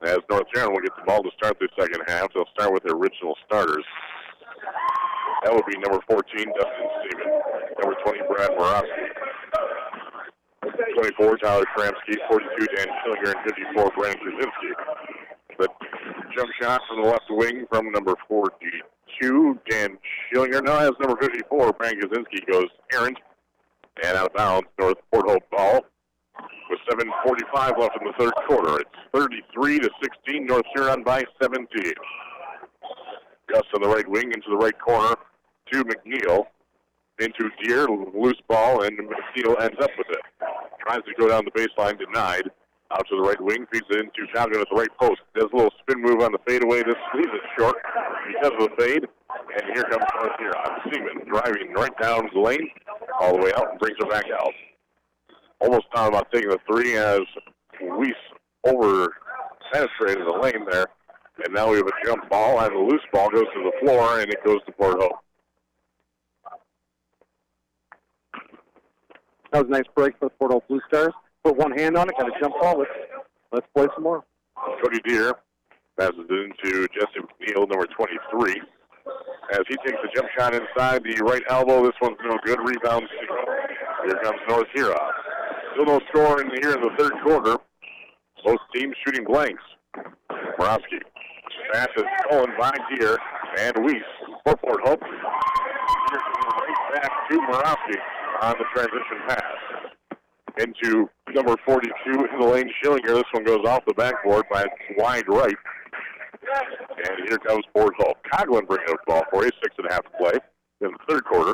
as North Huron will get the ball to start the second half. They'll start with their original starters. That would be number 14, Dustin Seaman. Number 20, Brad Moravsky. 24, Tyler Shramsky. 42, Dan Schillinger. And 54, Brandon Krasinski. The jump shot from the left wing from number 42, Dan Schillinger. Now has number 54, Brandon Krasinski, goes errant and out of bounds. North Port Hope ball with 7:45 left in the third quarter. It's 33-16, North Huron by 17. Gus on the right wing into the right corner to McNeil. Into Deere, loose ball, and McNeil ends up with it. Tries to go down the baseline, denied. Out to the right wing, feeds it into Coughlin at the right post. Does a little spin move on the fadeaway. This leaves it short because of the fade. And here comes North Huron. Seaman driving right down the lane, all the way out, and brings it back out. Almost thought about taking the three as Weiss over-penetrated the lane there. And now we have a jump ball, and the loose ball goes to the floor, and it goes to Port Hope. That was a nice break for the Port Hope Blue Stars. Put one hand on it, got a jump ball. Let's play some more. Cody Deere passes it into Jesse McNeil, number 23. As he takes a jump shot inside the right elbow, this one's no good. Rebound. Here comes North Huron. Still no score here in the third quarter. Both teams shooting blanks. Moravsky. Pass is stolen by Deere and Weiss for Port Hope. Deere right back to Moravsky on the transition pass. Into number 42 in the lane, Schillinger. This one goes off the backboard by wide right. And here comes Port Hope. Coughlin bringing up the ball for you. 6.5 to play in the third quarter.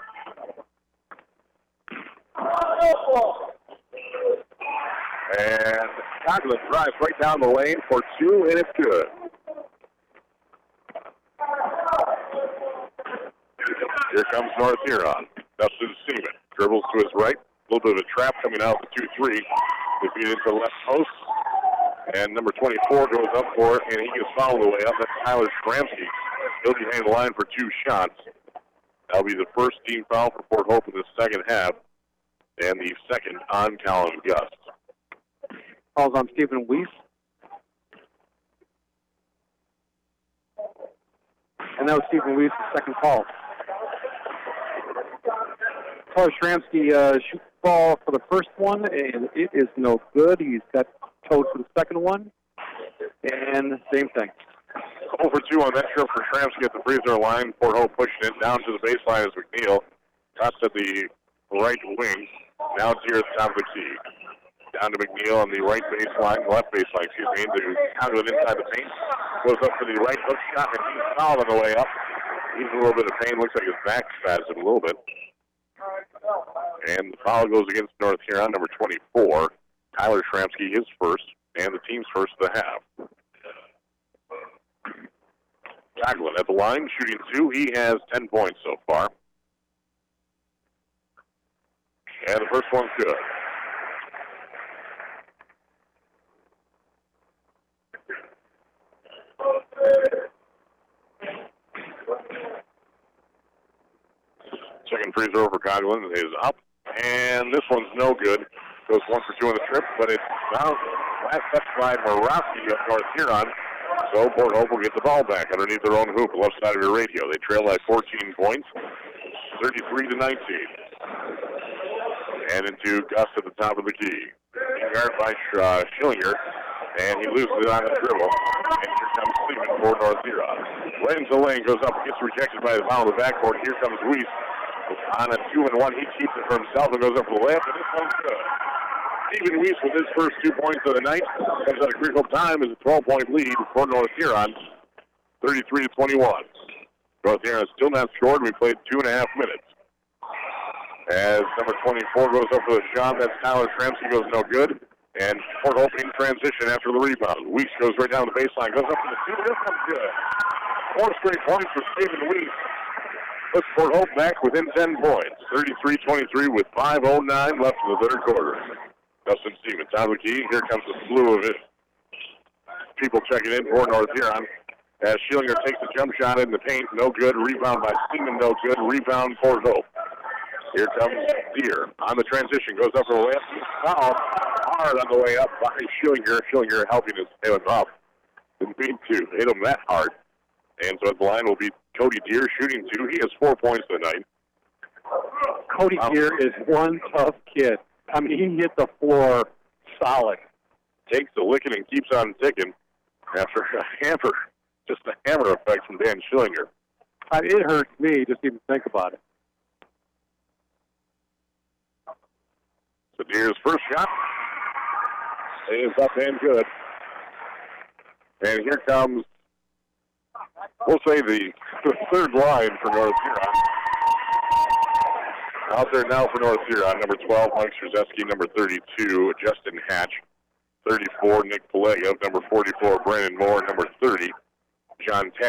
And Coughlin drives right down the lane for two, and it's good. Here comes North Huron. Dustin Seaman dribbles to his right. A little bit of a trap coming out of the 2-3. They feed it to the left post. And number 24 goes up for it, and he gets fouled the way up. That's Tyler Shramsky. He'll be behind the line for two shots. That'll be the first team foul for Port Hope in the second half, and the second on Colin Gust. Calls on Stephen Weiss. And that was Stephen Weiss' second call. Tyler Shramsky shoots the ball for the first one, and it is no good. He's got toed for the second one, and same thing. 0 for 2 on that trip for Shramsky at the free throw line. Port Hope pushing it down to the baseline as McNeil cuts at the right wing. Now Deere at the top of the key. Down to McNeil on the right baseline, left baseline, to Coughlin inside the paint. Goes up for the right hook shot, and he's fouled on the way up. He's in a little bit of pain. Looks like his back spasmed a little bit. And the foul goes against North Huron, number 24. Tyler Shramsky, his first, and the team's first of the half. Coughlin at the line, shooting two. He has 10 points so far. And the first one's good. Second free throw for Coughlin is up, and this one's no good. Goes 1 for 2 on the trip, but it's bounced. Last touch by Moravsky of North Huron. So Port Hope will get the ball back underneath their own hoop, left side of your radio. They trail by 14 points, 33-19. And into Gus at the top of the key. Guarded by Schillinger, and he loses it on the dribble. And here comes Seaman for North Huron. Right into the lane, goes up, gets rejected by the foul on the backboard. Here comes Weiss. On a 2-and-1, he keeps it for himself and goes up for the layup, and this one's good. Stephen Weiss with his first 2 points of the night comes at a critical time as a 12-point lead for North Huron, 33-21. North Huron still not scored. We played 2.5 minutes. As number 24 goes up for the shot, that's Tyler Shramsky, goes no good. And Port Hope in transition after the rebound. Weiss goes right down the baseline, goes up for the two. This one's good. 4 straight points for Stephen Weiss. Puts Port Hope back within 10 points. 33-23 with 5:09 left in the third quarter. Dustin Stevens out of the key. Here comes the slew of it. People checking in for North Huron. As Schillinger takes a jump shot in the paint. No good. Rebound by Seaman. No good. Rebound Port Hope. Here comes Deere on the transition. Goes up for the layup. Foul hard on the way up by Schillinger. Schillinger helping his tail up. Didn't mean to hit him that hard. And so at the line will be Cody Deere shooting 2. He has 4 points tonight. Cody Deere is one tough kid. I mean, he hit the floor solid. Takes the licking and keeps on ticking after a hammer, just a hammer effect from Dan Schillinger. It hurts me just even think about it. So Deere's first shot is up and good. And here comes, we'll say, the third line for North Huron. Out there now for North Huron, number 12, Mike Strzeski, number 32, Justin Hatch, 34, Nick Paleyev, number 44, Brandon Moore, number 30, John 10.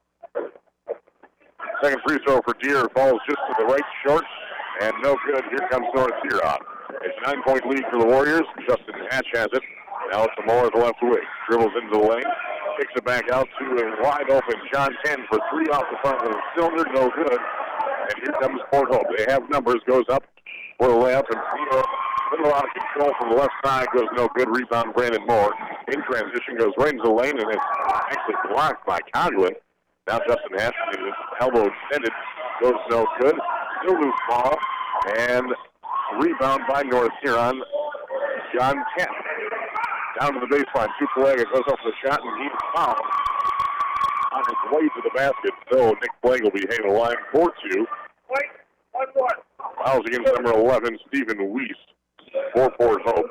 Second free throw for Deere falls just to the right short, and no good. Here comes North Huron. It's a 9-point lead for the Warriors. Justin Hatch has it. Now it's Moore at the left wing. Dribbles into the lane. Kicks it back out to a wide open John 10 for 3 off the front of the cylinder. No good. And here comes Port Hope. They have numbers. Goes up for the layup. And a little out of control from the left side. Goes no good. Rebound Brandon Moore. In transition goes right into the lane. And it's actually blocked by Conlon. Now Justin Hatch with his elbow extended. Goes no good. Still loose ball. And rebound by North Huron. John 10. Down to the baseline. Paleyev goes up for the shot, and he's fouled on his way to the basket. So Nick Blake will be hitting the line 4-2. Fouls against number 11, Stephen Weiss, for Port Hope.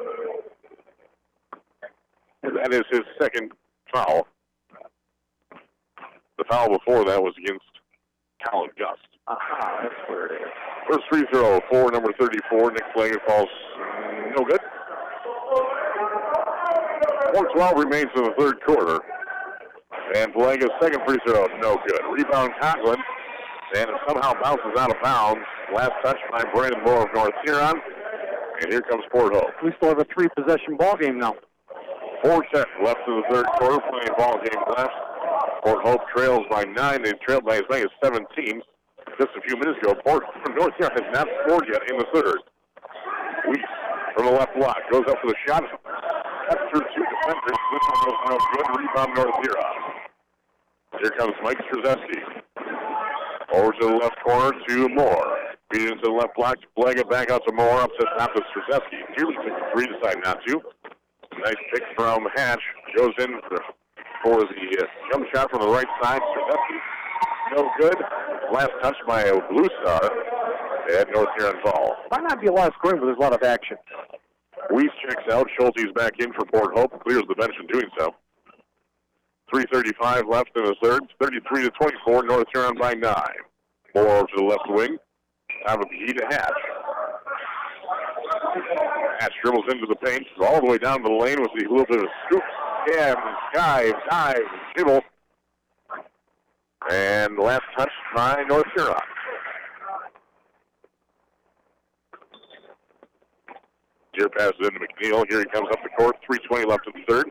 And that is his second foul. The foul before that was against Colin Gust. That's where it is. First free throw for number 34, Nick Blake, falls no good. 4:12 remains in the third quarter. And Paleye's second free throw, no good. Rebound Conklin, and it somehow bounces out of bounds. Last touch by Brandon Moore of North Huron. And here comes Port Hope. We still have a 3-possession ball game now. 4:10 left in the third quarter, plenty of ball game left. Port Hope trails by 9. They trailed by as many as 17 just a few minutes ago. North Huron has not scored yet in the third. Weiss from the left block goes up for the shot. Cuts through 2 defenders. This one goes no good. Rebound North Huron. Here comes Mike Strzeski. Over to the left corner to Moore. Beat into the left block. Paleyev back out to Moore. Up to top of Strzeski. Nearly took a 3, decide not to. Nice pick from Hatch. Goes in for the jump shot from the right side. Strzeski. No good. Last touch by a Blue Star. And North Huron ball. Might not be a lot of scoring, but there's a lot of action. Weiss checks out. Schulte's back in for Port Hope. Clears the bench in doing so. 3:35 left in the third. 33-24. North Huron by 9. Moore over to the left wing. Out of the heat to Hatch. Hatch dribbles into the paint. All the way down to the lane with a little bit of scoop. Scab, dive, dribble. And last touch by North Huron. Deere passes into McNeil. Here he comes up the court. 3:20 left in the third.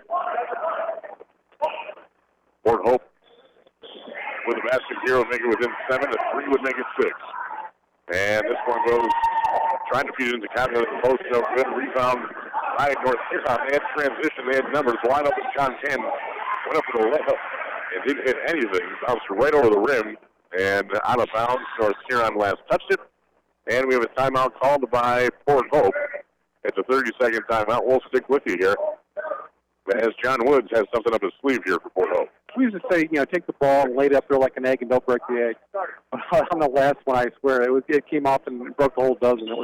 Port Hope with a basket here will make it within 7. A 3 would make it 6. And this one goes trying to feed it into Conlon at the post. No good. Rebound by North Huron. They had transition. They had numbers wide open. John 10 went up for the layup and didn't hit anything. Bounced right over the rim and out of bounds. North Huron last touched it. And we have a timeout called by Port Hope. It's a 30-second timeout. We'll stick with you here, as John Woods has something up his sleeve here for Port Hope. We used to say, take the ball and lay it up there like an egg and don't break the egg. On the last one, I swear, it came off and broke the whole dozen. It was.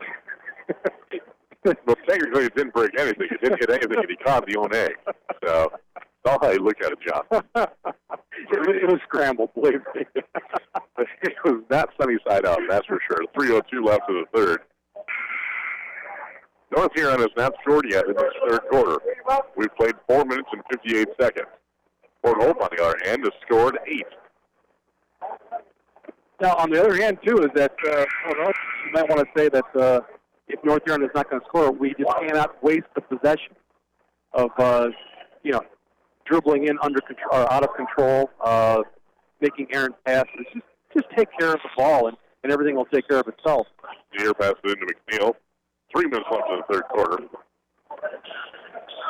Well, technically, it didn't break anything. It didn't hit anything, and he caught the own egg. So that's all how you look at it, John. It was scrambled, believe me. It was not sunny side up, that's for sure. 3:02 left in the third. North Huron has not scored yet in this third quarter. We've played 4 minutes and 58 seconds. Port Hope, on the other hand, has scored 8. Now, on the other hand, too, is that you might want to say that if North Huron is not going to score, we just cannot waste the possession of, dribbling in under control, or out of control, making errant passes. Just take care of the ball, and everything will take care of itself. Deere passes it into McNeil. 3 minutes left in the third quarter.